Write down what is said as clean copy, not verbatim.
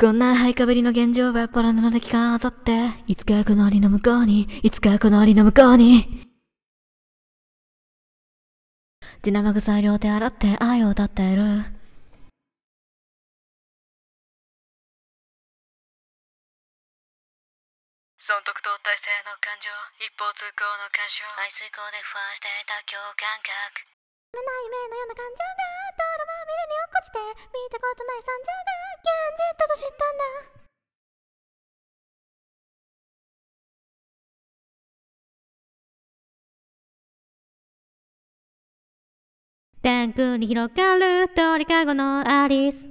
こんな灰かぶりの現状はポロなので期間あさって、いつかこの檻の向こうに、いつかこの檻の向こうに、血生臭い両手洗って愛を歌っている。損得と体制の感情、一方通行の干渉、排水溝で不安していた共感覚。 夢ない夢のような感情が道路まみれに落っこちて、見たことない惨状が現実だと知ったんだ。天空に広がる鳥かごのアリス。